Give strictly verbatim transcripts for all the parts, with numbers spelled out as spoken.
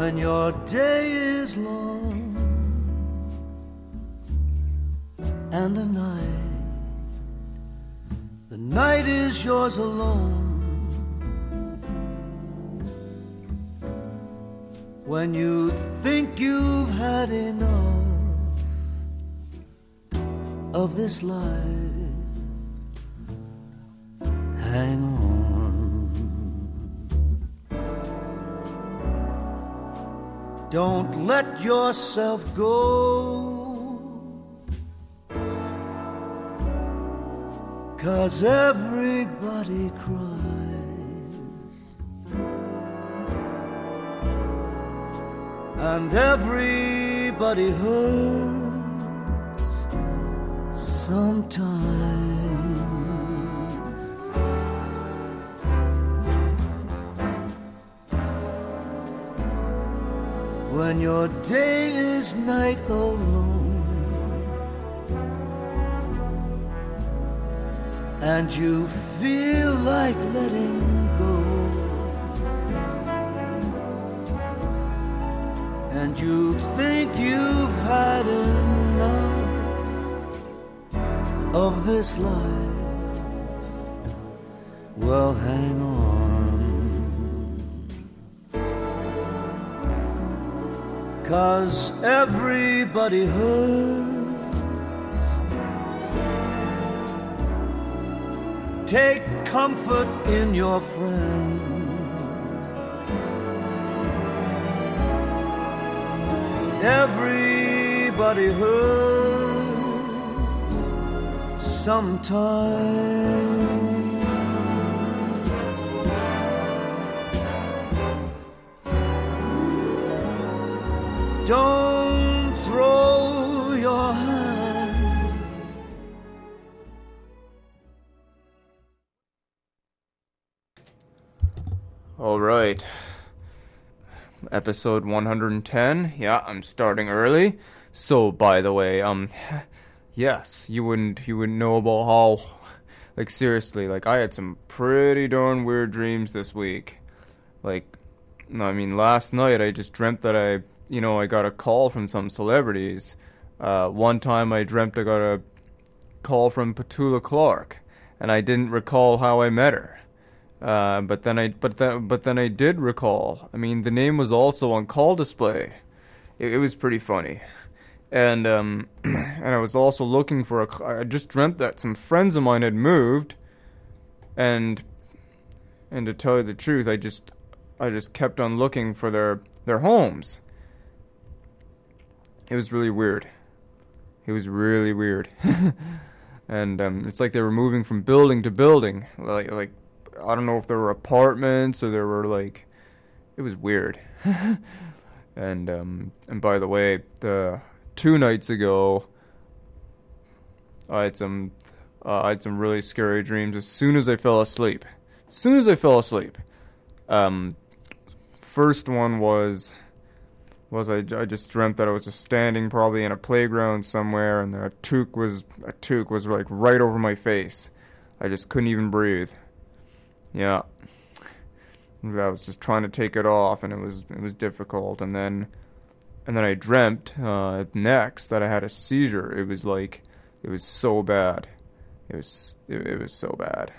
when your day is long and the night, the night is yours alone. When you think you've had enough of this life, hang on. Don't let yourself go, 'cause everybody cries and everybody hurts sometimes. When your day is night alone and you feel like letting go, and you think you've had enough of this life, well, hang on, 'cause everybody hurts. Take comfort in your friends. Everybody hurts sometimes. Don't throw your hand. All right. Episode one hundred ten. Yeah, I'm starting early. So, by the way, um, yes, you wouldn't, you wouldn't know about how, like, seriously, like, I had some pretty darn weird dreams this week. Like, I mean, last night I just dreamt that I, you know, I got a call from some celebrities. Uh, one time I dreamt I got a call from Petula Clark, and I didn't recall how I met her. Uh, but then I, but then, but then I did recall. I mean, the name was also on call display. It, it was pretty funny, and um, and I was also looking for a. I just dreamt that some friends of mine had moved, and and to tell you the truth, I just, I just kept on looking for their their homes. It was really weird. It was really weird, and um, it's like they were moving from building to building, like like. I don't know if there were apartments or there were, like, it was weird. and um and by the way, the two nights ago I had some uh, I had some really scary dreams as soon as I fell asleep. As soon as I fell asleep. Um first one was was I, I just dreamt that I was just standing probably in a playground somewhere, and a toque was a toque was like right over my face. I just couldn't even breathe. Yeah, I was just trying to take it off, and it was it was difficult. And then, and then I dreamt uh, next that I had a seizure. It was like, it was so bad. It was it, it was so bad.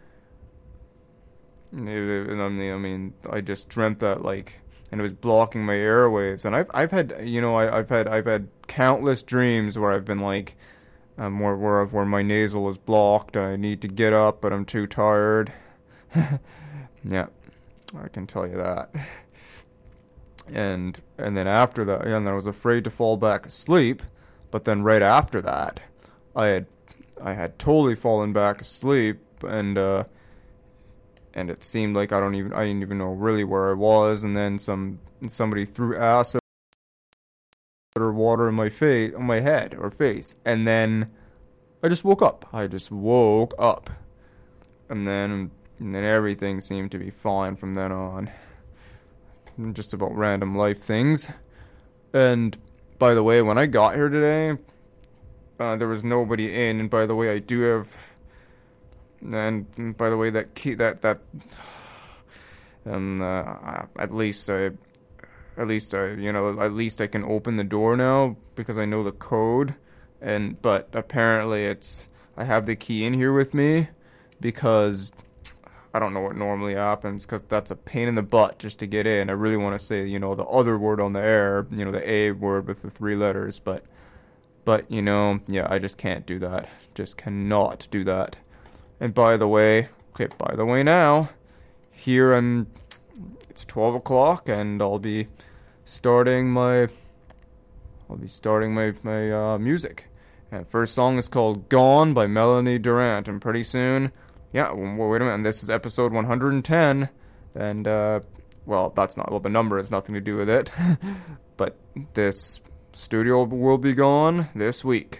It, it, I mean, I mean, I just dreamt that, like, and it was blocking my airwaves. And I've I've had you know I, I've had I've had countless dreams where I've been like, um, where where where my nasal is blocked and I need to get up, but I'm too tired. Yeah, I can tell you that. And and then after that, and I was afraid to fall back asleep. But then right after that, I had I had totally fallen back asleep, and uh, and it seemed like I don't even I didn't even know really where I was. And then some somebody threw acid or water in my face, on my head or face, and then I just woke up. I just woke up, and then. And then everything seemed to be fine from then on. Just about random life things. And, by the way, when I got here today, uh, there was nobody in. And, by the way, I do have... And, by the way, that key... That... that um, uh, at least I... at least I, you know, at least I can open the door now because I know the code. And but apparently it's I have the key in here with me because I don't know what normally happens because that's a pain in the butt just to get in. I really want to say, you know, the other word on the air, you know, the A word with the three letters, but but you know, yeah, I just can't do that. Just cannot do that. And by the way, okay, by the way now, here I'm, it's twelve o'clock and I'll be starting my, I'll be starting my, my uh, music. And first song is called Gone by Melanie Durrant. And pretty soon, yeah, well, wait a minute, and this is episode one hundred ten. And, uh, well, that's not, well, the number has nothing to do with it. But this studio will be gone this week.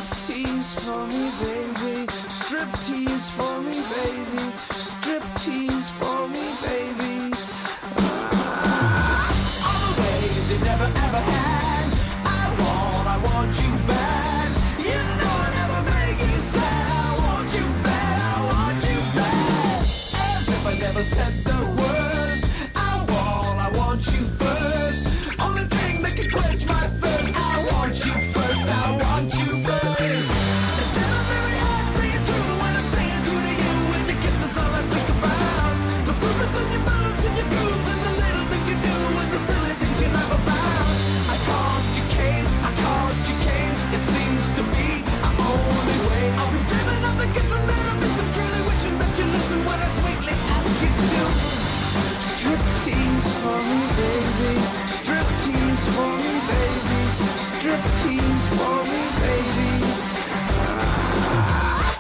tease for me, baby. Strip tease for me, baby. Strip tease for me, baby. Ah, all the ways you never ever had. I want, I want you bad. You know I never make you sad. I want you bad, I want you bad. As if I never said the word. I want, I want you first. Only thing that can quench my thirst. I want you first, I want you first. It's never very hard for you to when I'm staying true to you. With your kisses, all I think about. The movements in your moves and your grooves and the little things you do and the silly things you laugh about. I caused you case, I caused you case. It seems to be our only way. I'll be dreaming of the kissing that I'm missing. Truly wishing that you listen when I sweetly ask you to. Striptease for me, baby. Striptease for me, baby. Striptease for me, baby. Ah.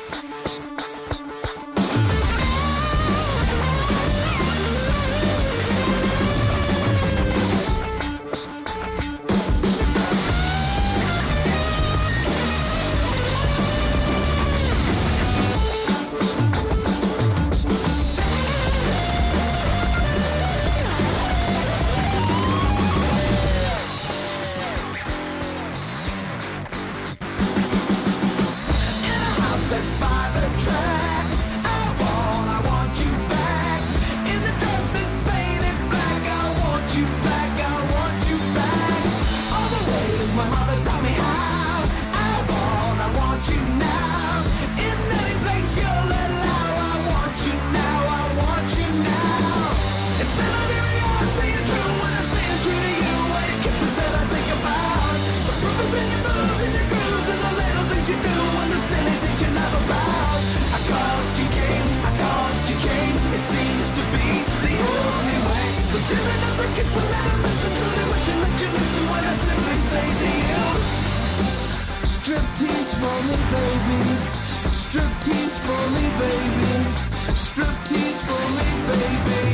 Striptease for me, baby. Striptease for me, baby. Striptease for me, baby.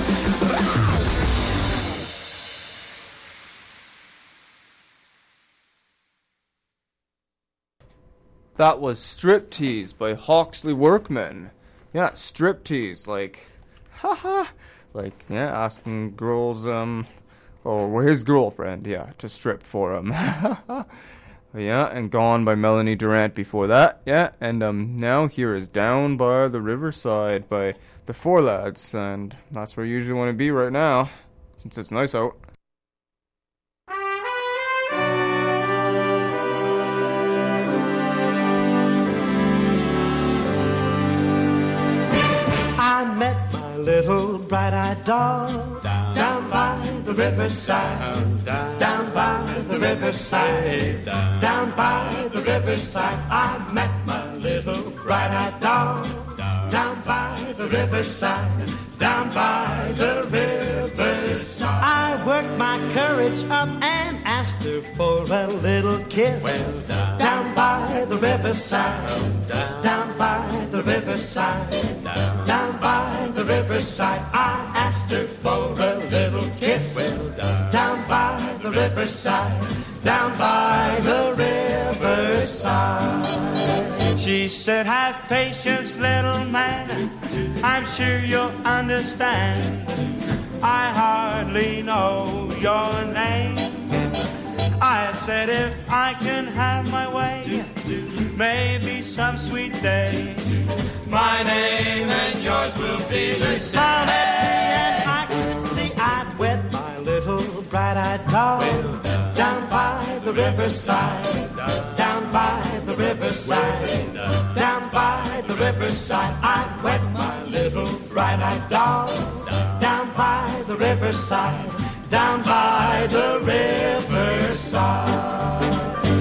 That was Striptease by Hawksley Workman. Yeah, striptease, like, haha, like, yeah, asking girls, um, or his girlfriend, yeah, to strip for him. Yeah, and Gone by Melanie Durrant before that, yeah, and um, now here is Down by the Riverside by the Four Lads, and that's where you usually want to be right now, since it's nice out. I met my little bright-eyed doll down, down by the riverside, down, down by the riverside, down, down by the riverside. I met my little bright-eyed doll down, down by the riverside, down by the riverside. I worked my courage up and asked her for a little kiss. Well, down, down by the riverside, down, down by the riverside, down, down by the riverside. I asked her for a little kiss. Well, down, down by the riverside, down by the riverside. She said, have patience, little man, I'm sure you'll understand. I hardly know your name. I said, if I can have my way, maybe some sweet day, my name and yours will be the same. And I could see I'd wed my little bright-eyed doll down by the riverside, down by the riverside, down by the riverside. I'd wed my little bright-eyed doll down by the riverside, down by the riverside.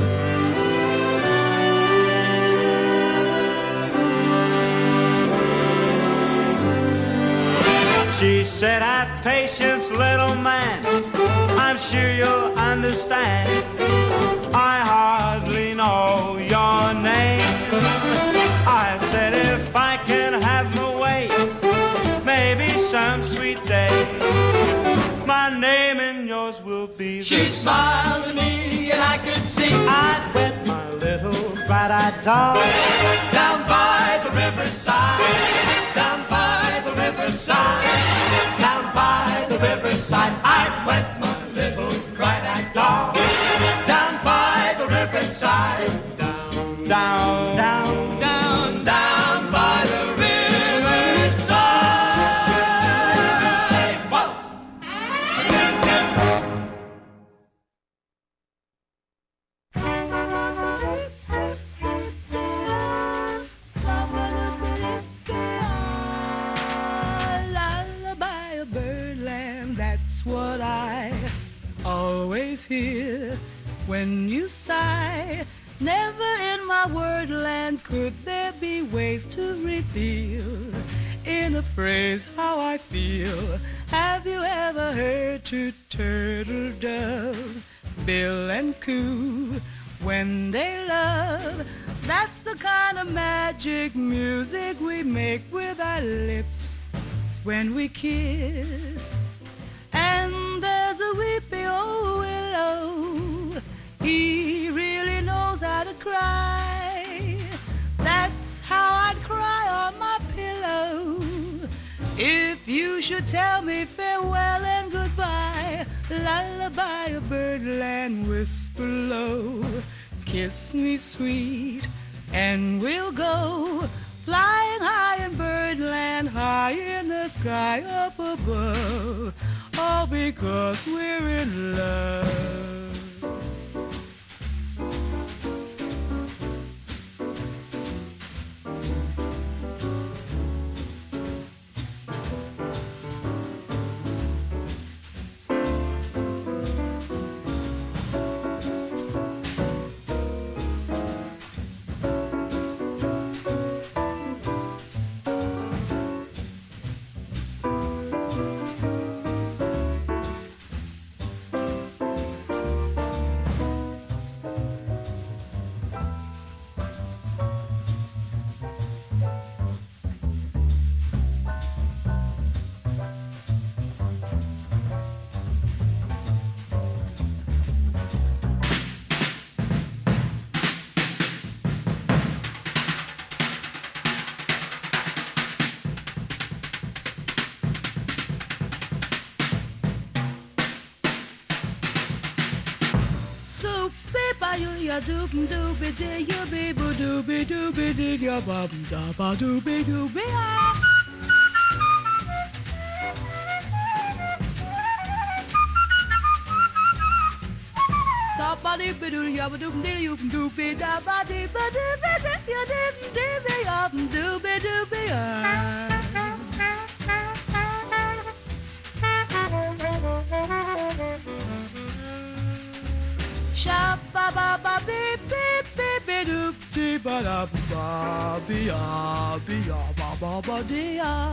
She said, have patience, little man, I'm sure you'll understand. I hardly know your name. I said, if I can have my way, maybe some sweet day, my name and yours will be the She same. smiled at me and I could see I'd wed my little bright at all. Down by the riverside, down by the riverside, down by the riverside, I went, my little cry-eyed doll. Down by the riverside, down, down, down, down, down by the riverside. Whoa! Lullaby of birdland, that's what I always hear when you sigh. Never in my wordland could there be ways to reveal in a phrase how I feel. Have you ever heard two turtle doves bill and coo when they love? That's the kind of magic music we make with our lips when we kiss. And there's a weepy old willow, he really knows how to cry. That's how I'd cry on my pillow if you should tell me farewell and goodbye. Lullaby of birdland, whisper low, kiss me sweet, and we'll go flying high in birdland, high in the sky up above, all because we're in love. Ya doobie doobie dee ya bee boo doobie doobie dee ya ba da ba doobie doobie ah. Sa ba dee ba doo ya ba doobie dee ya doobie da ba dee ba doobie dee ya doobie doobie ya doobie doobie ah. Sha ba ba ba beep beep beep beep doop dee ba da ba be ya be ya ba ba ba dee ya.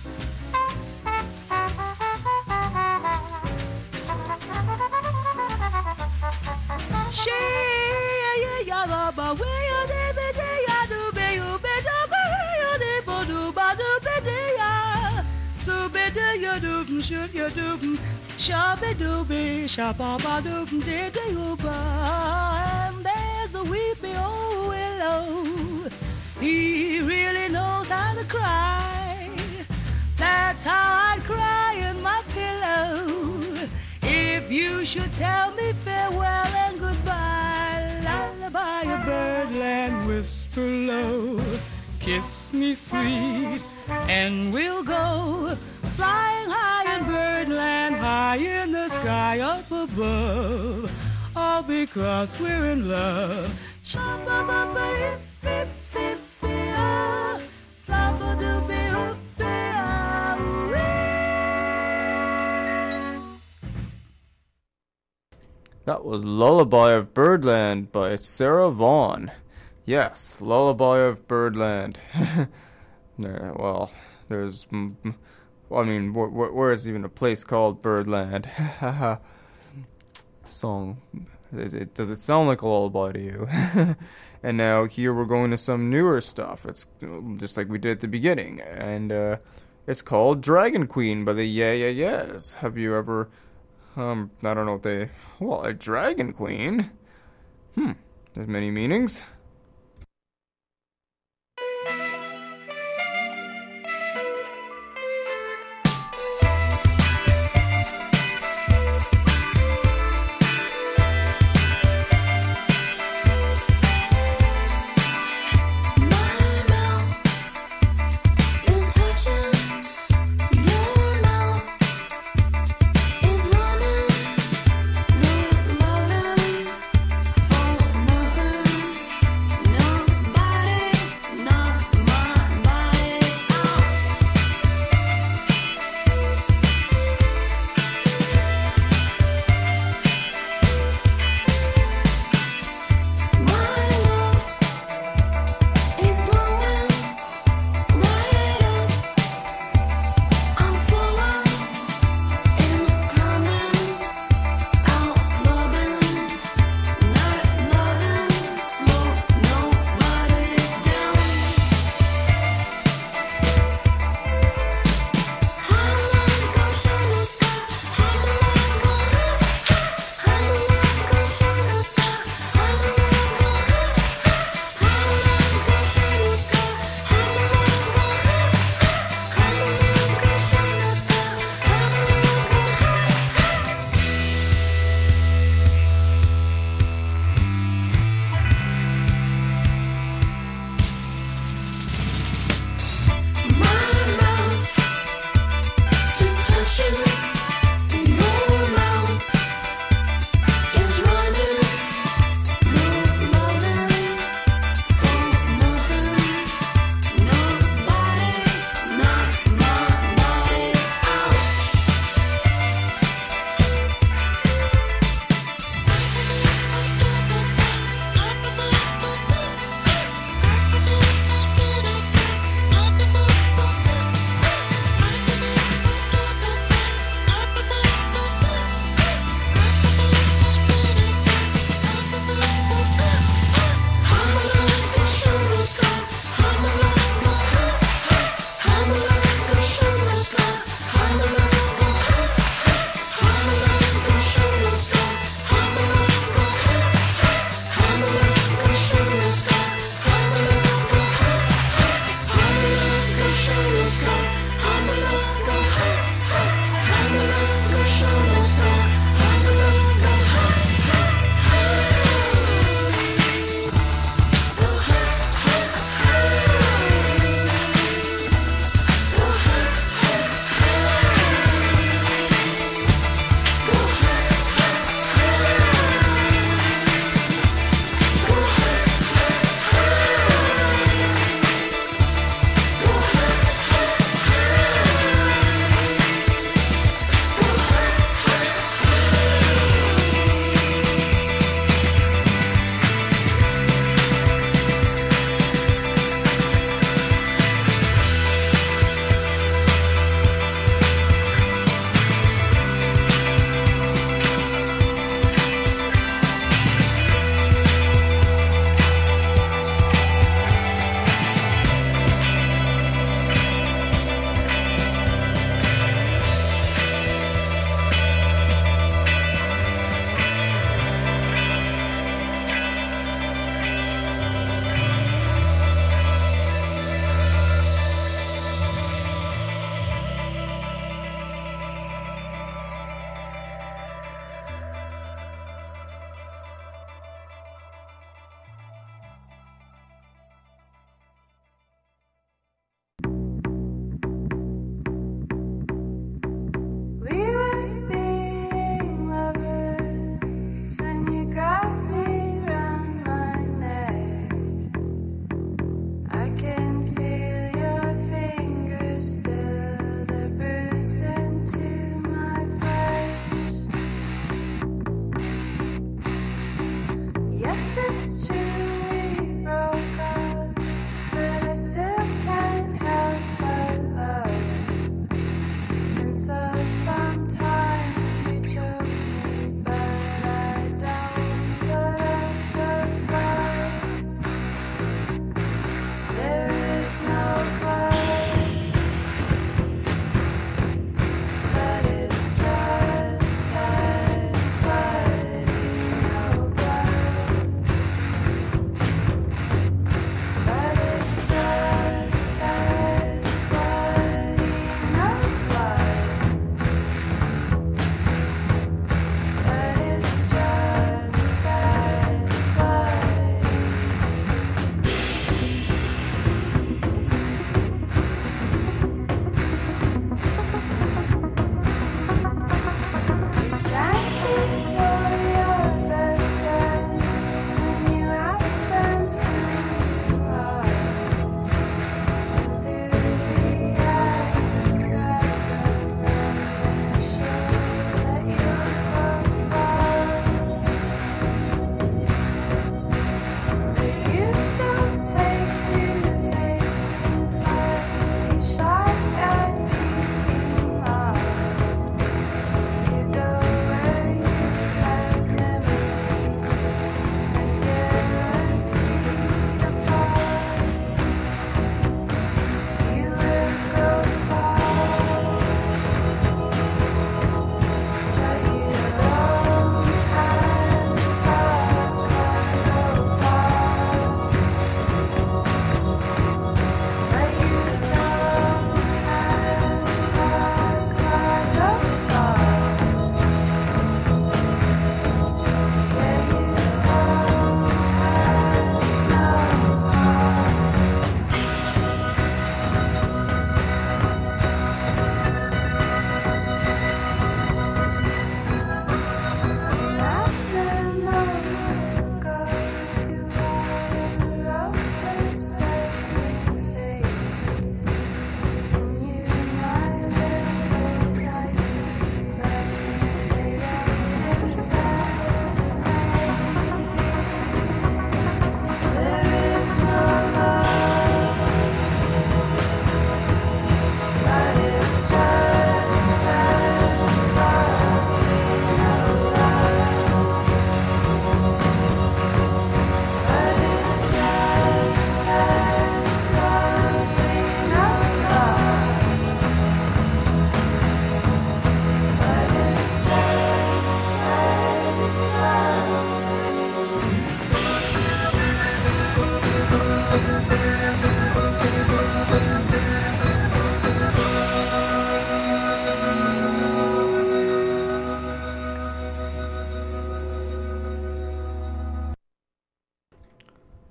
She ya ya ya ba ba we ya dee be dee ya do be you be do ba ya dee ba do ba do be dee ya. So be dee ya do shoot ya do. Shabba-dooby, shabba-ba-doob-dee-dee-ba. And there's a weepy old willow, he really knows how to cry. That's how I'd cry in my pillow if you should tell me farewell and goodbye. Lullaby of birdland, whisper low, kiss me sweet, and we'll go flying high in birdland, high in the sky up above, all because we're in love. That was Lullaby of Birdland by Sarah Vaughan. Yes, Lullaby of Birdland. There, well, there's... I mean, wh- wh- where is even a place called Birdland? Song. It, it, does it sound like a lullaby to you? And now here we're going to some newer stuff. It's just like we did at the beginning. And uh, it's called Dragon Queen by the Yeah Yeah Yeahs. Have you ever... Um, I don't know what they... Well, a Dragon Queen? Hmm, there's many meanings.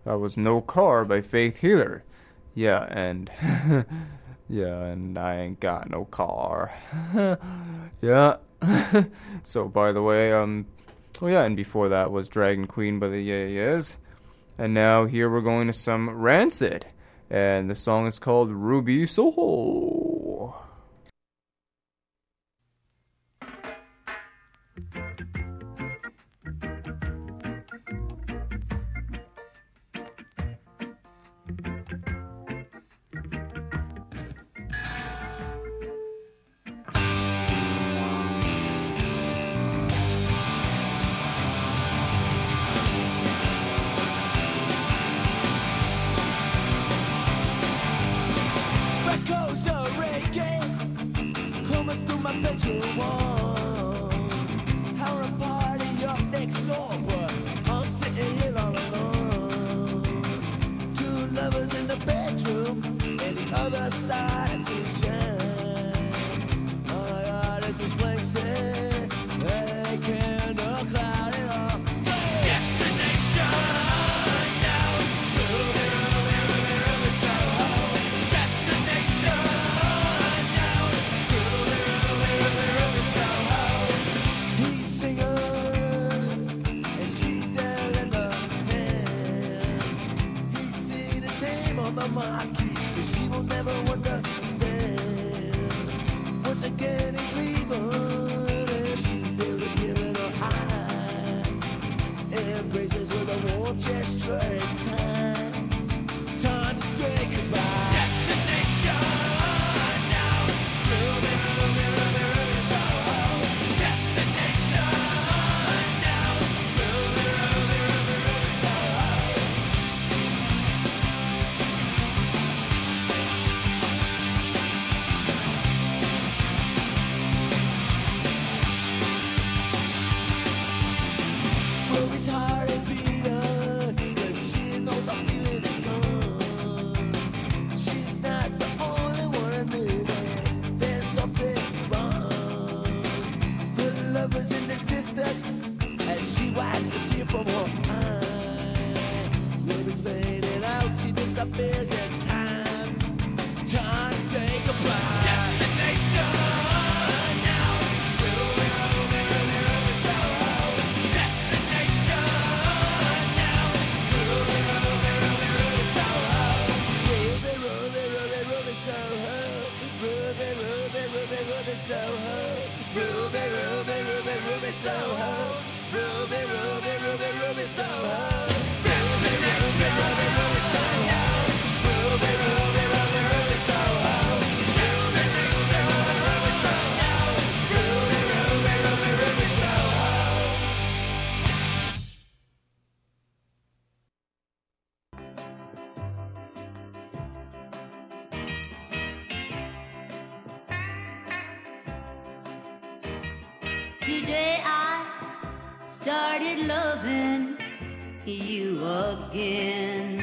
That was No Car by Faith Healer. Yeah, and yeah, and I ain't got no car. Yeah. So by the way, um oh yeah, and before that was Dragon Queen by the Yeah Yeahs. And now here we're going to some Rancid. And the song is called Ruby Soho. Echoes of reggae coming through my bedroom wall. Having a party up next door, but I'm sitting here all alone. Two lovers in the bedroom, and the other started to shine. Oh my God, it's this blank stare. They can't cloud it all. Destination now. Ruby, Ruby, Ruby, Ruby, Soho. Destination now. Ruby, Ruby, Ruby, Ruby, Soho. He's singing, and she's there in the hand. He's seen his name on the marquee, but she will never understand. Once again, he's leaving, and she's there with a tear in her eye. Embraces with a warm gesture. It's time, time to say goodbye. Destination now. Ruby, Ruby, Ruby, Ruby, Soho. Destination now. Ruby, Ruby, Ruby, Ruby, Soho. Ruby's heart is beating, 'cause she knows I'm feeling is gone. She's not the only one admitting there's something wrong. The lover's in the distance as she wipes the tear from her eye. Ruby's fading out, she disappears. It's time, time to say goodbye. Destination now. Ruby, Ruby, Ruby, Ruby, Soho. Destination now. Ruby, Ruby, Ruby, Ruby, Soho. Ruby, Ruby, Ruby, Ruby, Soho. Ruby, Ruby, Ruby, Ruby, Soho. Ruby, Ruby, Ruby, Ruby, Soho. Ruby, Ruby, Ruby, Ruby, Soho. Ruby, Ruby, Ruby, Ruby, Soho. Ruby, Ruby, Ruby, Ruby, Soho. Ruby, Ruby, Ruby, Ruby, Soho. Ruby, Ruby, Ruby, Ruby, Soho. Today I started loving you again.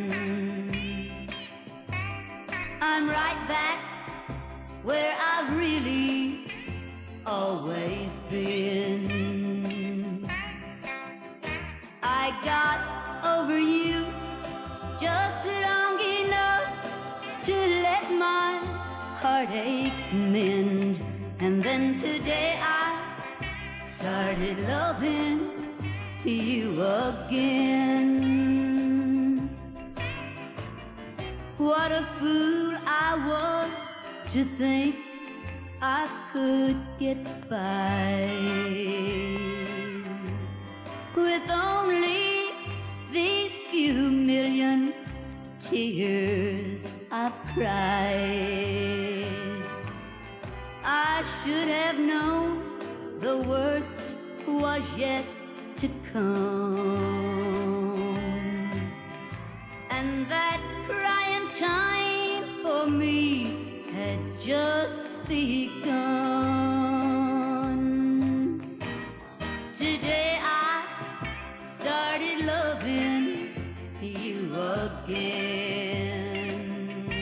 I'm right back where I've really always been. I got over you just long enough to let my heartaches mend. And then today I started loving you again. What a fool I was to think I could get by with only these few million tears I've cried. I should have known the worst was yet to come, and that crying time for me had just begun. Today I started loving you again.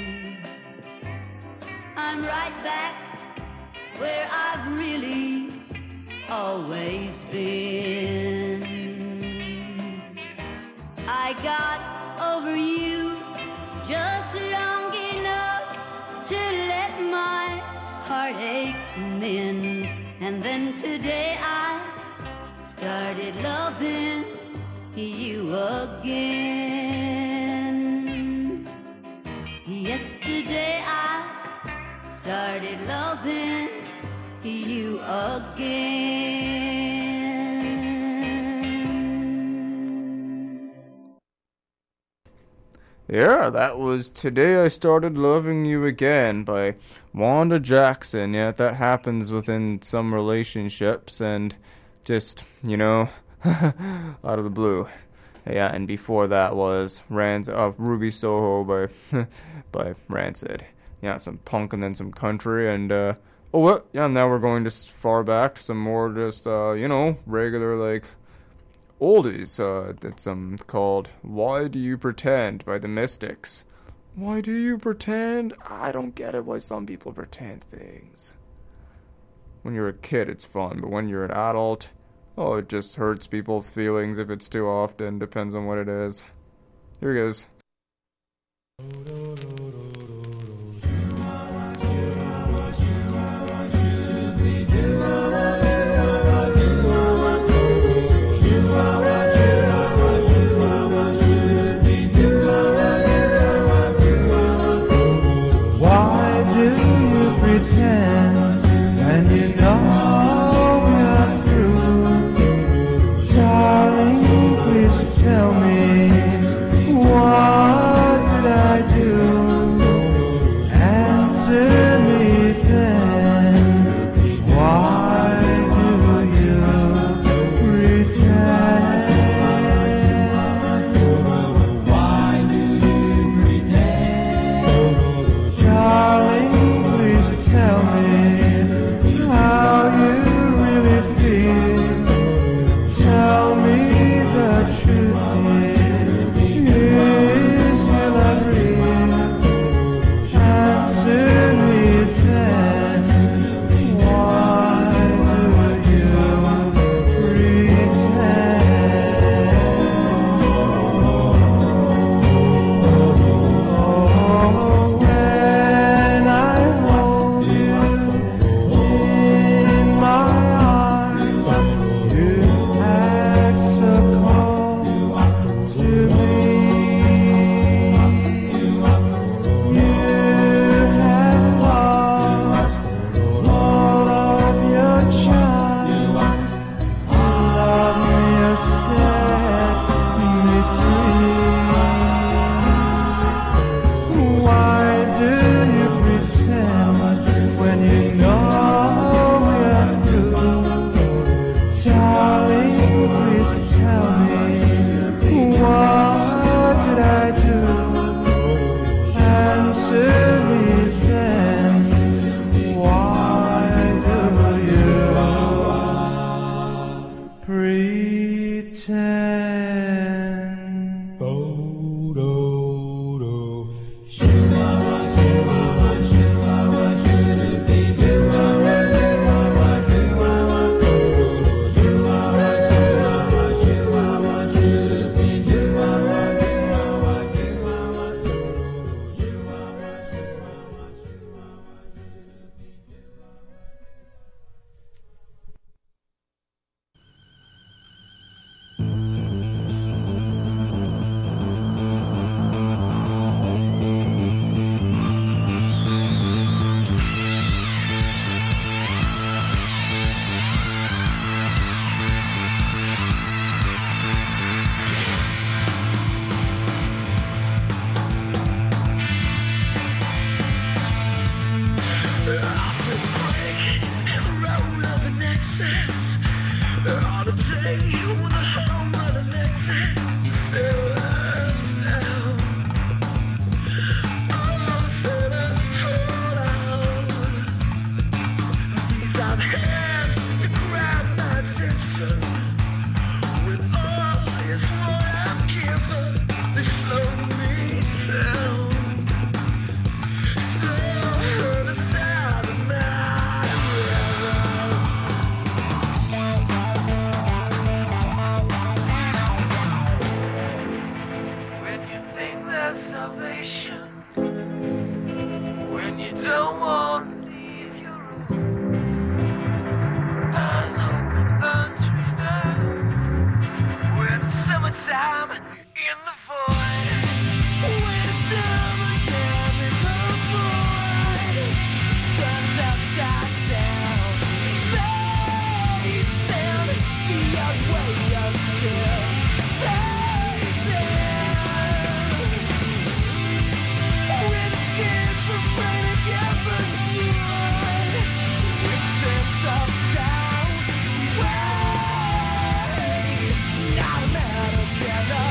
I'm right back where I've really always been. I I got over you just long enough to let my heartaches mend. And then today I started loving you again. Yesterday I started loving you again. Yeah, that was Today I Started Loving You Again by Wanda Jackson. Yeah, that happens within some relationships and just, you know, out of the blue. Yeah, and before that was Rans- uh, Ruby Soho by by Rancid. Yeah, some punk and then some country and, uh, oh, what? Yeah, now we're going just far back to some more just, uh, you know, regular, like, oldies. Uh, it's um, called Why Do You Pretend by the Mystics. Why do you pretend? I don't get it why some people pretend things. When you're a kid, it's fun, but when you're an adult, oh, it just hurts people's feelings if it's too often. Depends on what it is. Here he goes. Tell me, what did I do? When you think there's salvation, when you don't want to leave your room, eyes open, undreaming. When the summertime in the void, when the summertime in the void, the sun's upside down, lights down, the other way until when the schizophrenic ever tried, when sense up down, see way, not a matter of gender,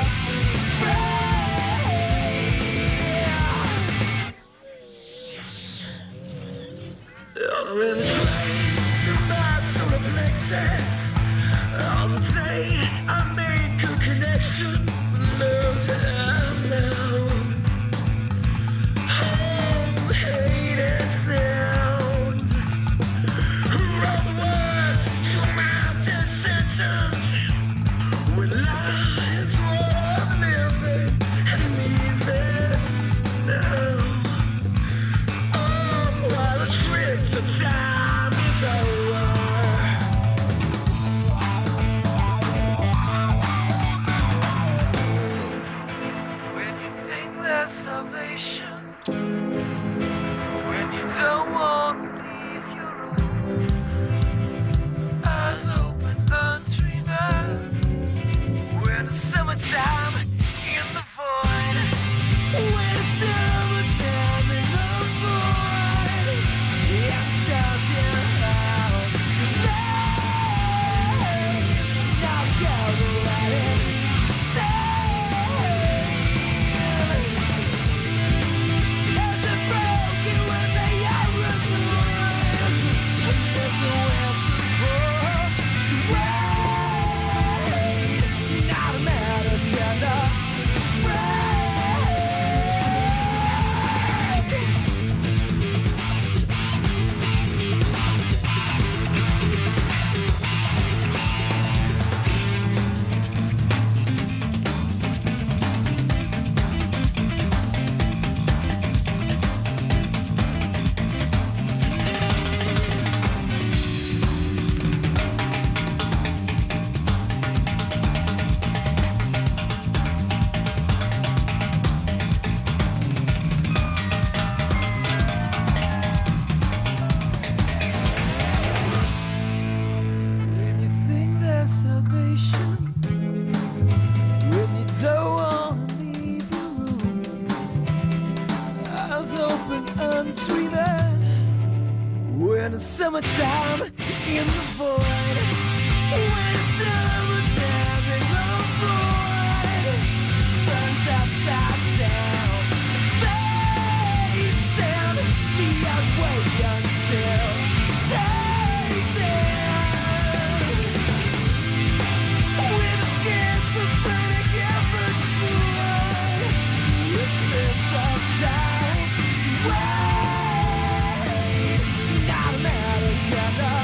I'm in the train, my solar plexus, all the day I make a connection. Love, love, love. Oh, hate and sound. Roll the words to my sentence. When lies worth living and leaving now. Oh, while the trip to time is over. When you think there's salvation, when you don't want to leave your room, eyes open, undreaming. When the summertime in the void, when the summertime in the void, young stars in out, good night, now go to let it say. Cause the broken with the iron boys, and there's no answer for she wait, not a matter of gender, when you think there's salvation, when you don't want to leave your room, eyes open, undreaming. When the summertime in the void, when the summertime in the void, the sun's upside down, face down, the other way until chasing. With a schizophrenic ever try, it sits up down, see way, not a matter of gender,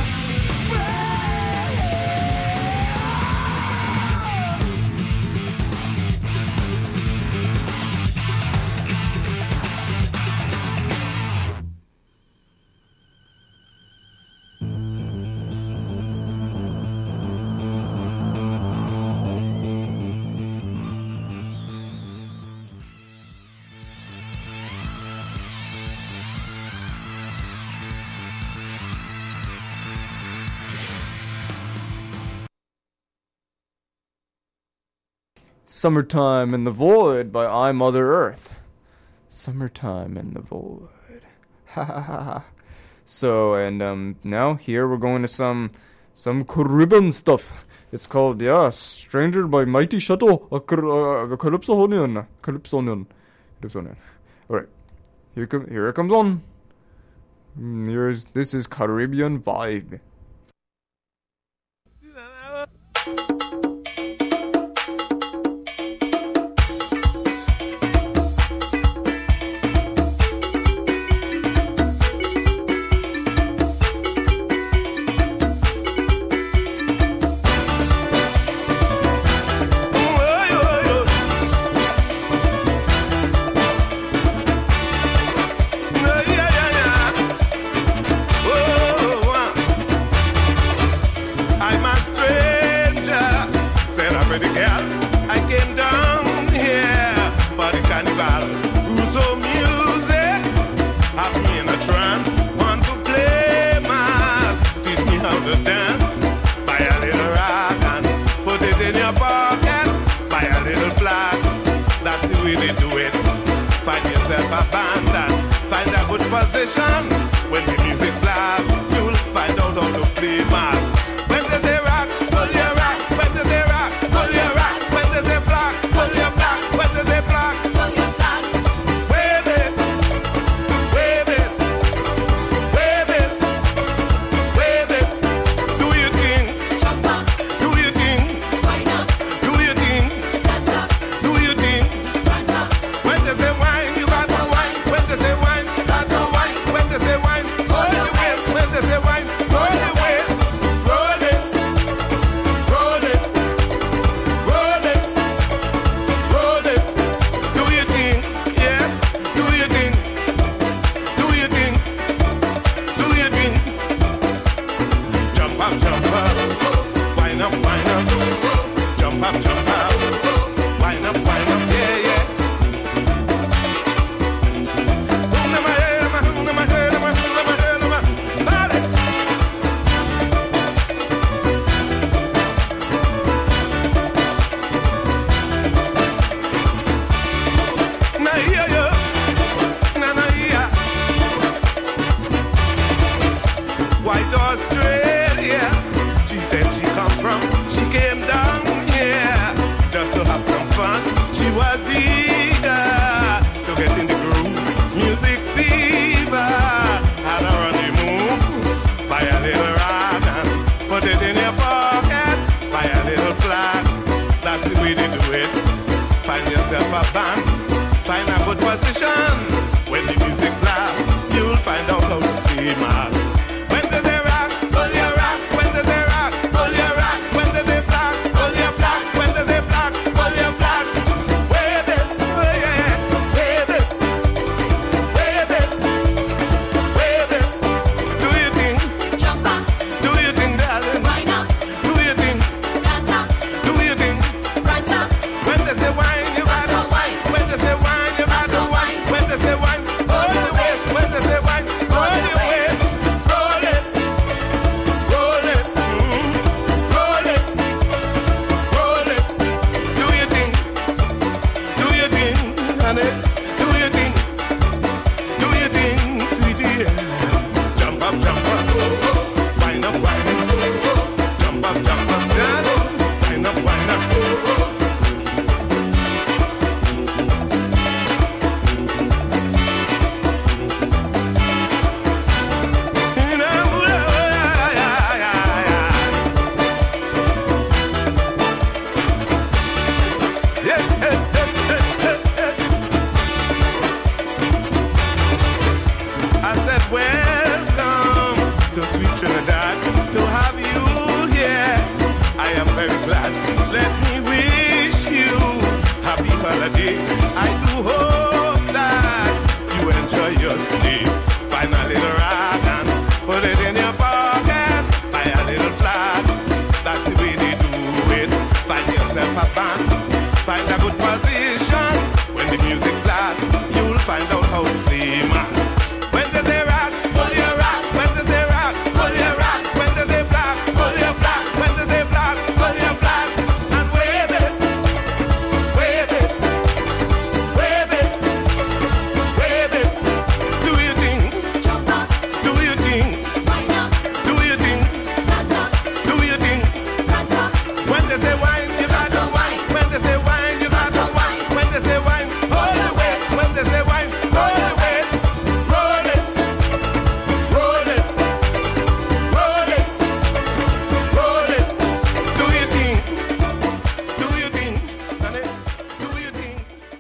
Summertime in the Void by I Mother Earth. Summertime in the Void. Ha ha ha ha. So, and um, now here we're going to some some Caribbean stuff. It's called, yeah, Stranger by Mighty Shuttle. Uh, uh, Calypsonian. Calypsonian. Calypsonian. Alright. Here, com- here it comes on. Mm, Here's, this is Caribbean Vibe. musical. Russo music, have me in a trance. Want to play mass, teach me how to dance. Buy a little rock and put it in your pocket. Buy a little flag, that's the way they do it. Find yourself a band and find a good position. When the music blasts, you'll find out how to play mass. When they say rock, pull your rock. When they say rock, pull your rock. When they say flag, pull your flag. When they say flag, pull your flag. Wave it, wave it, wave it, wave it. Do your thing, Jump up, do your thing, wind up, do your thing, dance up, do your thing. front up. When they say wine, you got to wine. When they say wine, you got to wine. When they say wine, hold your waist. When they say wine, hold your waist. Roll it, roll it, roll it, roll it. Do your thing, yes. Do your thing, do your thing, do your thing. Jump up, jump up, wind up, wind up. Jump up, jump up, wind up, wind up, yeah, yeah. White Australia, she said she come from, she came down here just to have some fun. She was eager to get in the groove, music fever, had a honeymoon. Buy a little rock and put it in your pocket. Buy a little flag, that's the way they do it. Find yourself a band, find a good position. When the music blasts, you'll find out how to play mass. When they say rock, pull your rock. When they say rock, pull your rock. When they say flag, pull your flag. When they say flag, pull your flag. Wave it, oh yeah, wave it, wave it, wave it. Do your thing, Jump up, do your thing, darling. wind up, Do your thing, dance up, do your thing. front up. When they say wine, you got to wine. When they say wine, you got to wine. When they say wine, hold your waist. When they say wine, hold your waist. Roll it, roll it, mm, roll it, roll it. Do your thing, do your thing, honey. Do your thing, do your thing, sweetie. Jump up, jump up, wind up, wind up. Jump up, jump up, darling. Wind up, wind up. I said, welcome to sweet Trinidad, to have you here. I am very glad. Let me wish you happy holiday. I do hope that you enjoy your stay. Find a little rock and put it in your pocket. Buy a little flag, that's the way they do it. Find yourself a band, find a good position. When the music blasts, you'll find out how to play mass. When they say rock, pull your rock. When they say rock, pull your rock. When they say flag, pull your flag. When they say flag, pull your flag. And wave it, wave it, wave it, wave it. Do your thing, Jump up, do your thing, wind up, do your thing, dance up, do your thing. front up. When they say wine, you got to wine. When they say wine, you got to wine. When they say wine, hold your waist. When they say wine, hold your waist. Roll it, roll it, roll it, roll it. Do your thing, do your thing, honey. Do your thing.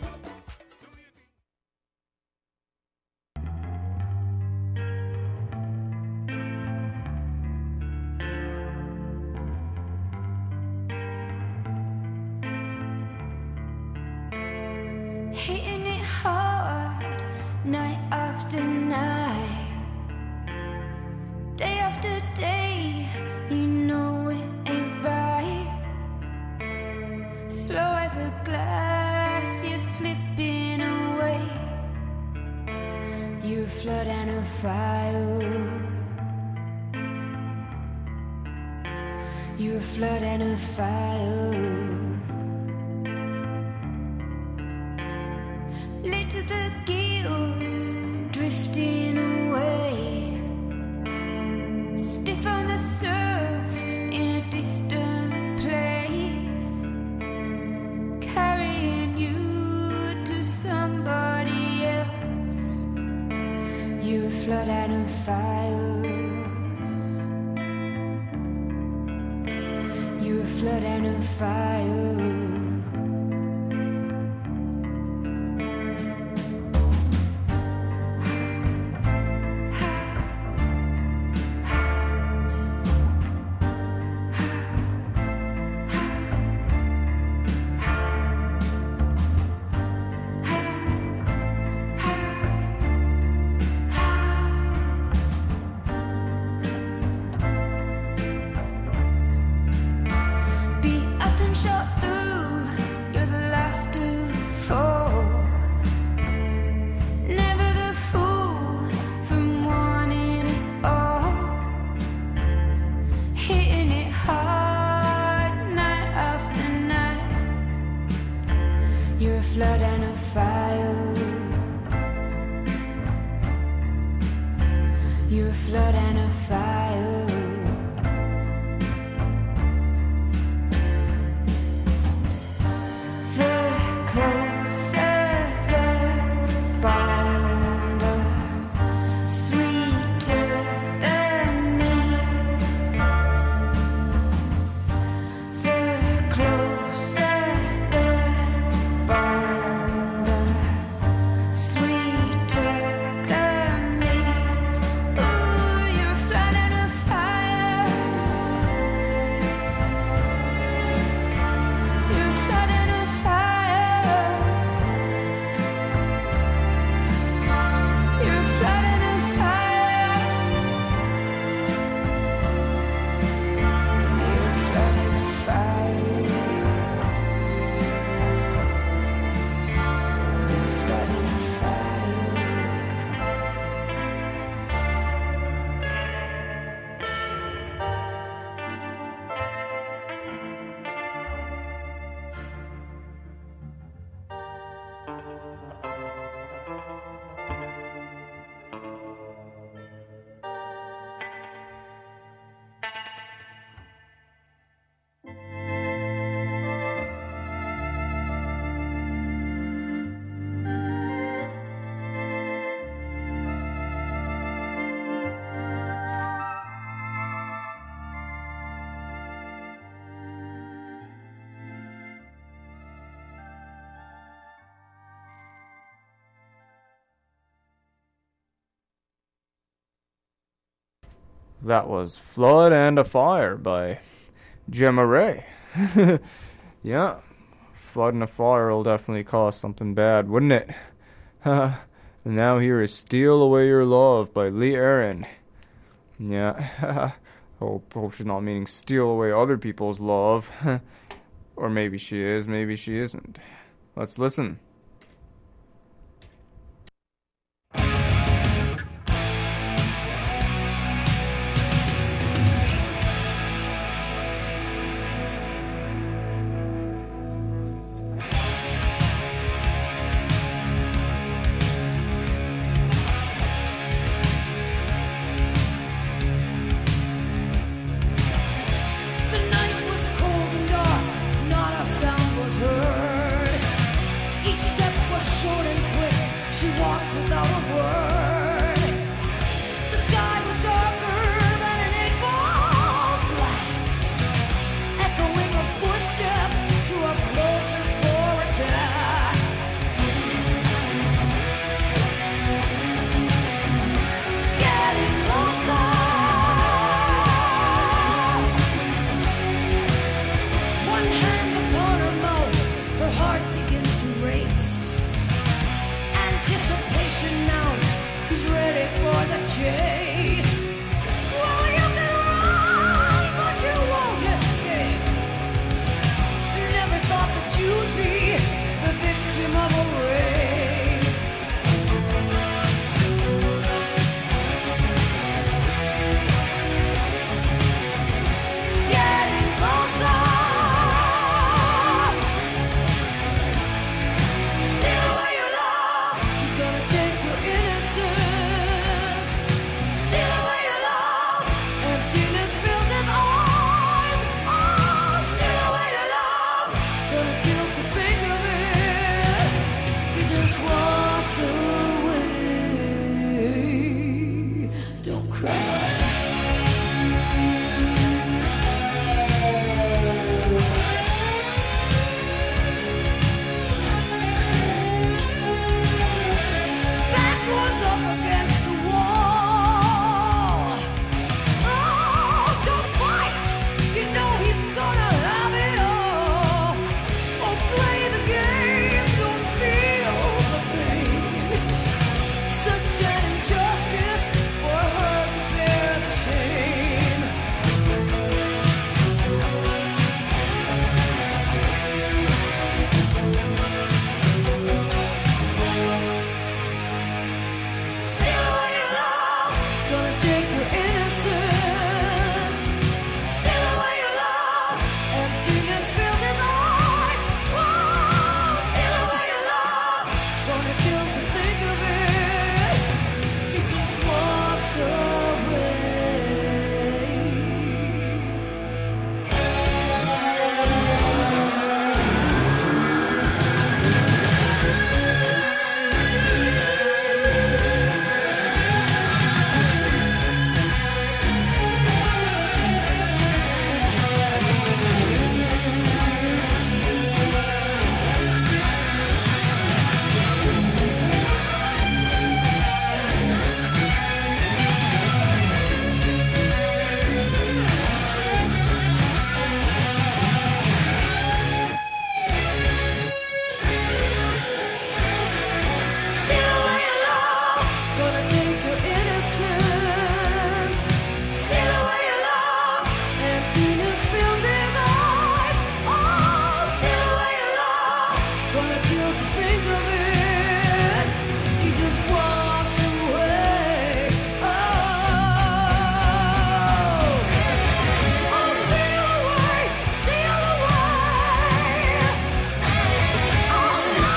Hitting it hard, night after night, day after day. You know it ain't right. Slow as a glass, you're slipping away. flood and a fire. You're a flood and a fire. Late to the gills, drifting away. Stiff on the surf in a distant place. Carrying you to somebody else. You're a flood and a fire. You're a flood and a fire. That was Flood and a Fire by Gemma Ray. Yeah, Flood and a Fire will definitely cause something bad, wouldn't it? And now here is Steal Away Your Love by Lee Aaron. Yeah, hope, hope she's not meaning steal away other people's love. Or maybe she is, maybe she isn't. Let's listen. Victim of a rape. Gonna kill to think of it. He just walks away. Steal away your love, gonna take your innocence. Steal away your love, emptiness fills his eyes. Oh, steal away your love, gonna kill to think of it. He just walks away. Oh, oh, steal away, steal away. Oh no.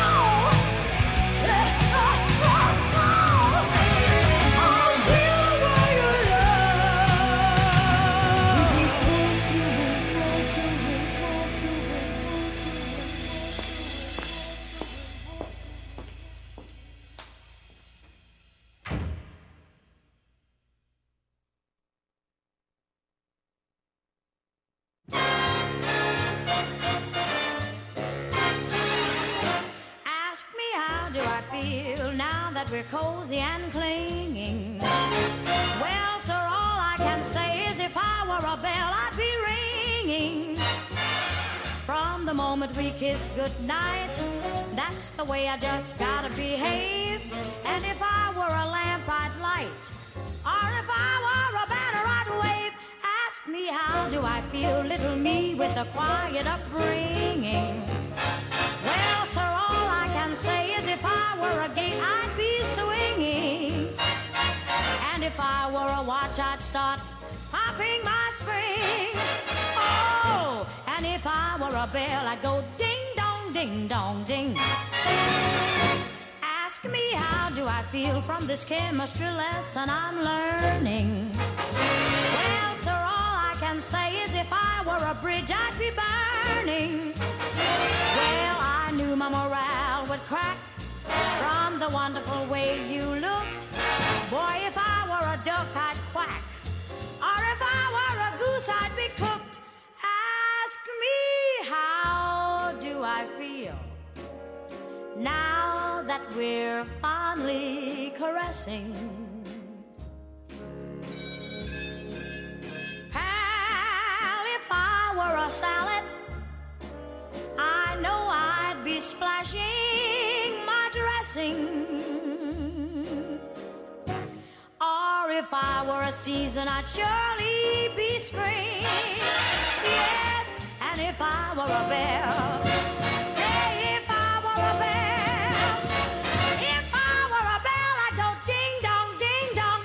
Ask me how do I feel now that we're cozy and clinging. Well, sir, all I can say is if I were a bell, I'd be ringing. From the moment we kiss goodnight, that's the way I just gotta behave. And if I were a lamp, I'd light. Or if I were a banner, I'd wave. Ask me how do I feel, little me with a quiet upbringing. Well, sir, all I can say is if I were a gate, I'd be swinging. And if I were a watch, I'd start popping my spring. Oh, and if I were a bell, I'd go ding dong, ding dong, ding. Ask me how do I feel from this chemistry lesson I'm learning. Well, sir, all I can say is if I were a bridge, I'd be burning. Well, I knew my morale would crack from the wonderful way you looked. Boy, if I were a duck, I'd quack. Or if I were a goose, I'd be cooked. Ask me how do I feel now that we're fondly caressing. Pal, if I were a salad, I know I'd be splashing my dressing. Or if I were a season, I'd surely be spring. Yes, and if I were a bell, say if I were a bell, if I were a bell, I'd go ding dong, ding dong,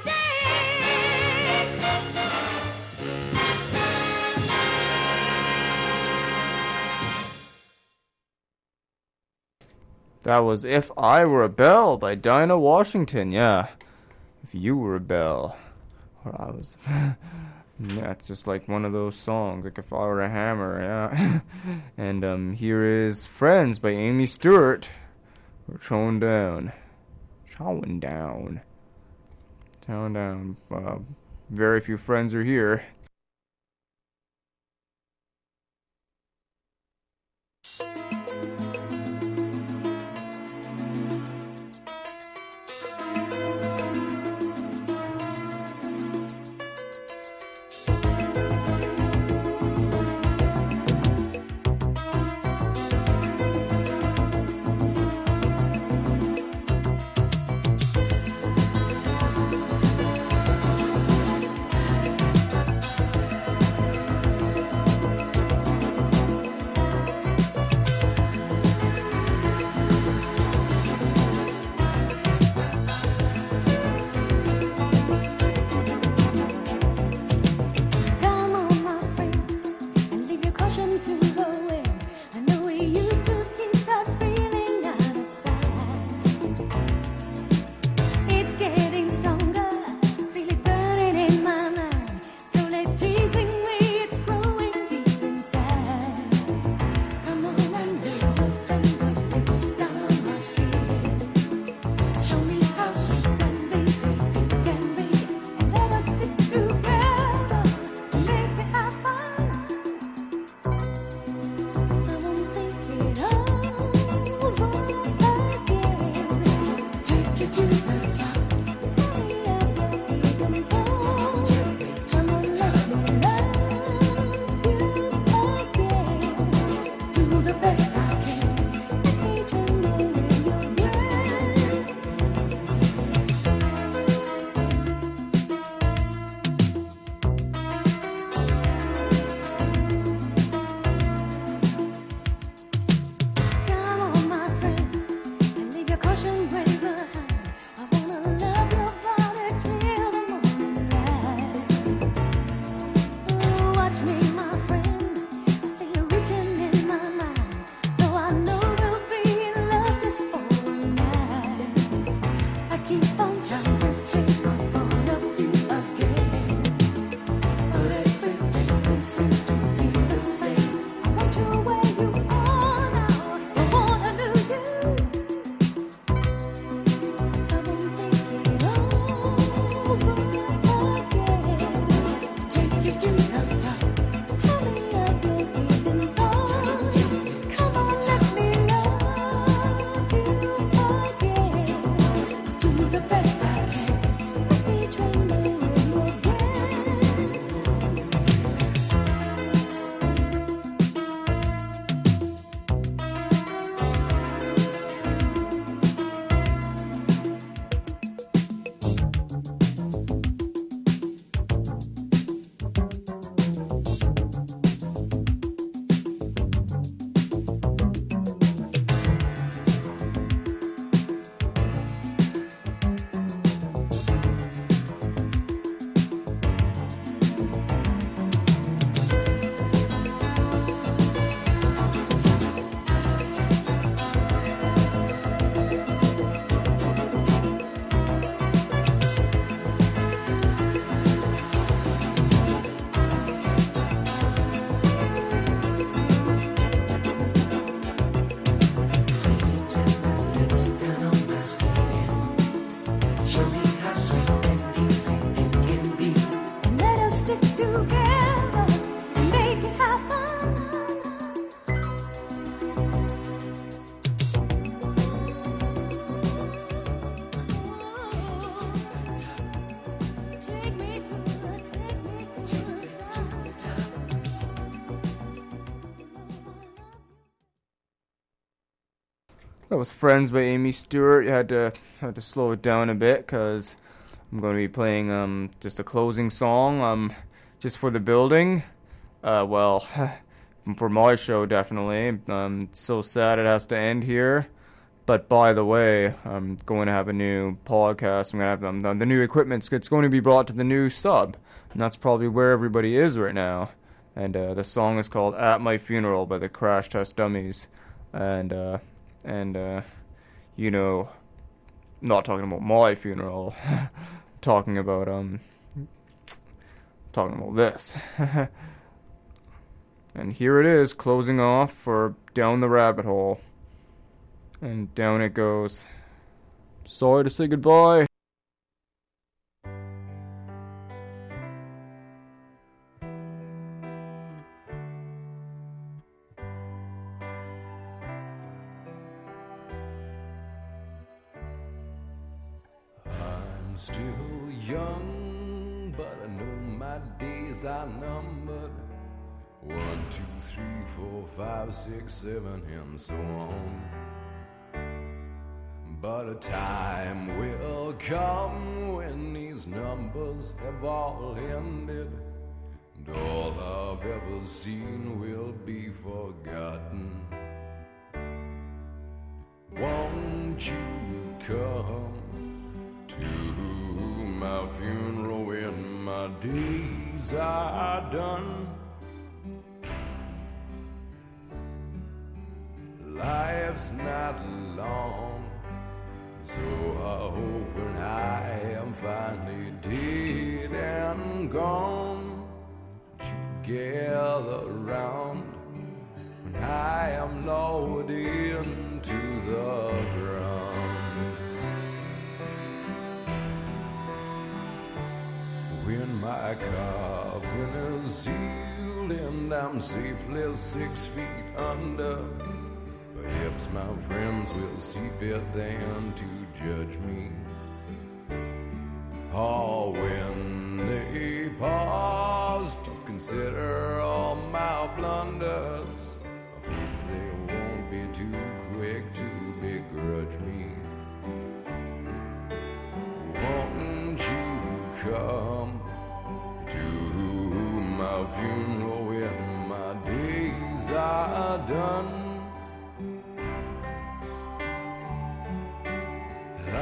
ding. That was If I Were a Bell by Dinah Washington. Yeah. If you were a bell. Or I was. Yeah, it's just like one of those songs. Like if I were a hammer. Yeah. And um, here is Friends by Amy Stewart. We're chowing down. Chowing down. Chowing down. Uh, very few friends are here. That was Friends by Amy Stewart. You had to had to slow it down a bit because I'm going to be playing um just a closing song um just for the building. Uh, well, for my show definitely. Um, it's so sad it has to end here. But by the way, I'm going to have a new podcast. I'm going to have um, the, the new equipment. It's going to be brought to the new sub, and that's probably where everybody is right now. And uh, the song is called "At My Funeral" by the Crash Test Dummies, and. Uh, And, uh, you know, not talking about my funeral, talking about, um, talking about this. And here it is, closing off for Down the Rabbit Hole. And down it goes. Sorry to say goodbye. Still young, but I know my days are numbered. One, two, three, four, five, six, seven, and so on. But a time will come when these numbers have all ended, and all I've ever seen will be forgotten. Won't you come to my funeral when my days are done? Life's not long, so I hope when I am finally dead and gone, you gather round when I am lowered into the ground. When my coffin is sealed and I'm safely six feet under, perhaps my friends will see fit then to judge me. Or when they pause to consider all my blunders, I hope they won't be too quick to begrudge me. Won't you come to my funeral when my days are done?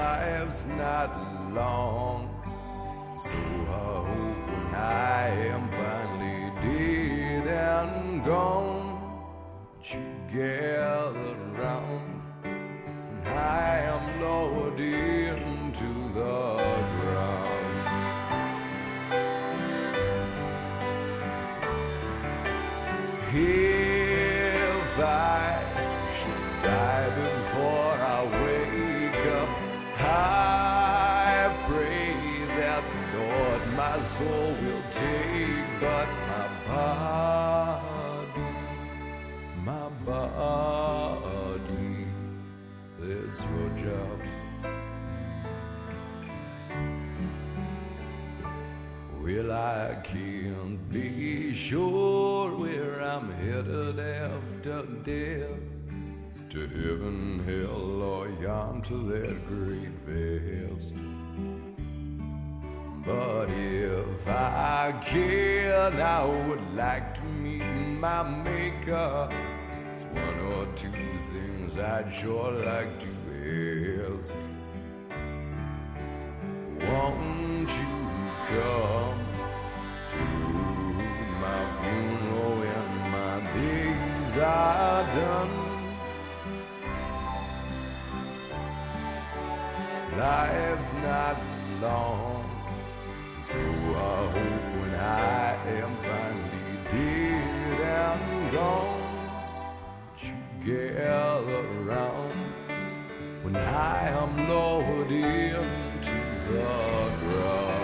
life's not long. So I hope when I am finally dead and gone, that you gather round when I am lowered into the ground. If I should die before I wake up, I pray that the Lord my soul will take, but my body, my body, that's your job. Well, I can't be sure where I'm headed after death, to heaven, hell, or yon to that great vast. But if I can, I would like to meet my maker. It's one or two things I'd sure like to ask. Won't you come to my funeral when my days are done? Life's not long, so I hope when I am finally dead and gone, that you gather around when I am lowered into the ground.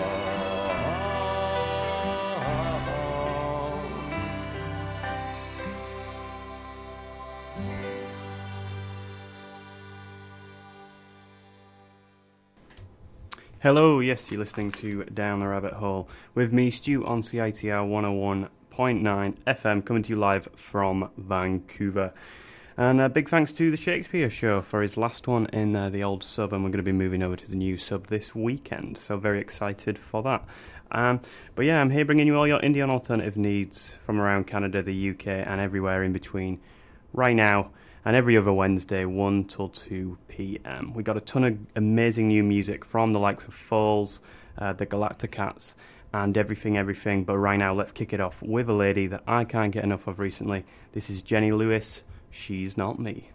Hello, yes, you're listening to Down the Rabbit Hole with me, Stu, on C I T R one oh one point nine F M, coming to you live from Vancouver. And a big thanks to the Shakespeare Show for his last one in uh, the old sub, and we're going to be moving over to the new sub this weekend, so very excited for that. Um, but yeah, I'm here bringing you all your indie and alternative needs from around Canada, the U K, and everywhere in between right now, and every other Wednesday, one till two p.m. We got a ton of amazing new music from the likes of Falls, uh, the Galacticats, and everything, everything. But right now, let's kick it off with a lady that I can't get enough of recently. This is Jenny Lewis, She's Not Me.